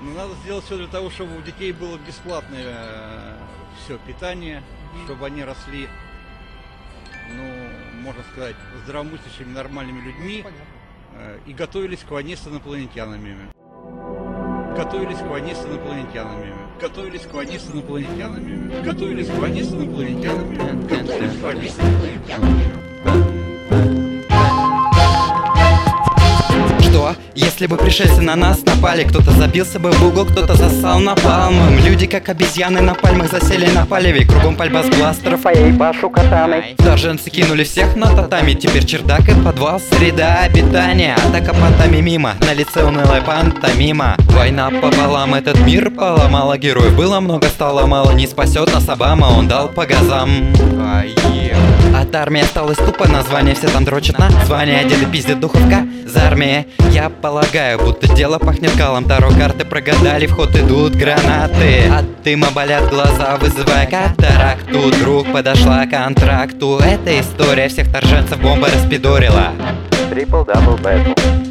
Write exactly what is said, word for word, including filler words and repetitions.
Ну, надо сделать все для того, чтобы у детей было бесплатное э, все питание, чтобы они росли, ну, можно сказать, здравомыслящими, нормальными людьми э, и готовились к войне с инопланетянами. Готовились к войне с инопланетянами. Готовились к войне с инопланетянами. Готовились к войне с инопланетянами. Готовились к войне с инопланетянами. Что, если бы пришельцы на нас напали? Кто-то забился бы в угол, кто-то засал напалмом. Люди, как обезьяны, на пальмах засели на палеве. Кругом пальба с бластеров, а я ебашу катаной. Вторженцы кинули всех на татами. Теперь чердак и подвал, среда обитания. Атака понтами мимо, на лице унылая пантомима. Война пополам, этот мир поломала героев. Было много, стало мало, не спасет нас Обама. Он дал по газам. От армии осталось тупо название. Все там дрочат на звание, деды пиздят, духовка за армией. Я полагаю, будто дело пахнет калом. Таро карты прогадали, в ход идут гранаты. От дыма болят глаза, вызывая катаракту. Друг подошла к контракту. Эта история всех торженцев бомба распидорила. Triple double battle.